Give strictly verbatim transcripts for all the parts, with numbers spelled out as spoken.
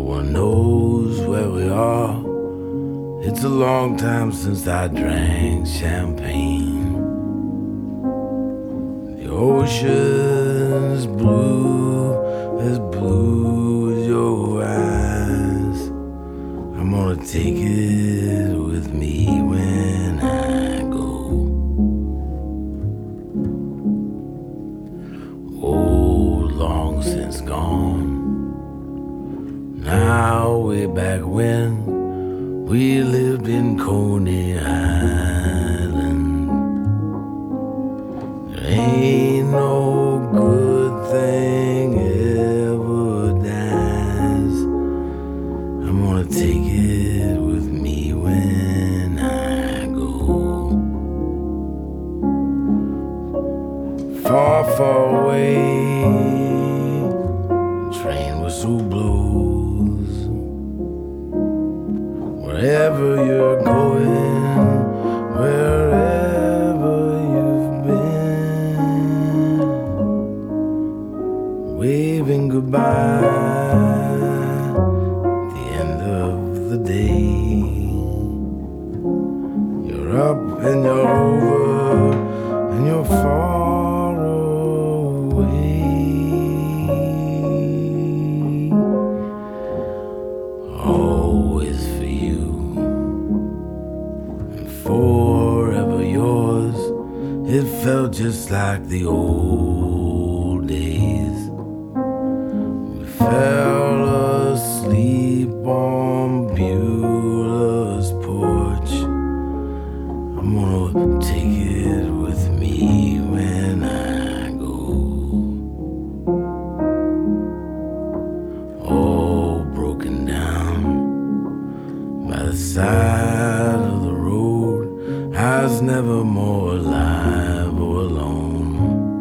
one knows where we are. It's a long time since I drank champagne. The ocean's blue, as blue as your eyes. I'm gonna take it with me when I go. Oh, long since gone. Now way back when we lived in Coney Island. There ain't no good thing ever dies. I'm gonna take it with me when I go. Far, far away, the train whistle blows. Wherever you're going, wherever you've been, waving goodbye at the end of the day. You're up and you're over and you're far away. Always for you and forever yours. It felt just like the old days. We fell asleep on Beulah's porch. I'm gonna take it with me when I go. All broken down by the side of the road. I was never more alive or alone.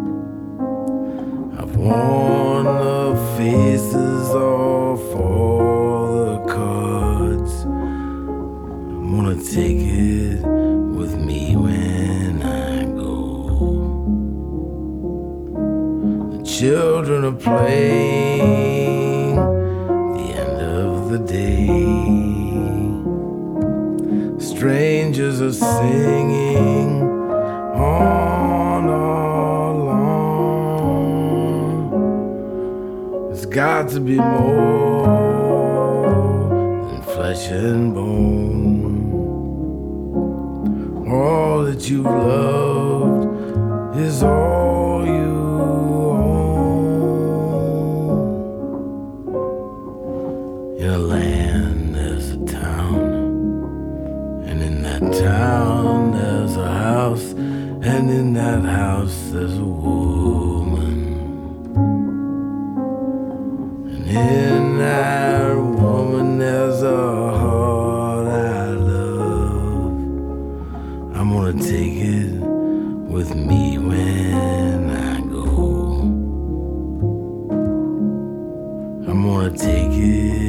I've worn the faces off all the cards. I'm gonna take it with me when I go. The children are playing the end of the day. Strangers are singing on along. There's got to be more than flesh and bone. All that you've loved is all you own. In a land there's a town, and in that town there's a house, and in that house there's a woman. And in that woman there's a heart I love. I'm gonna take it with me when I go. I'm gonna take it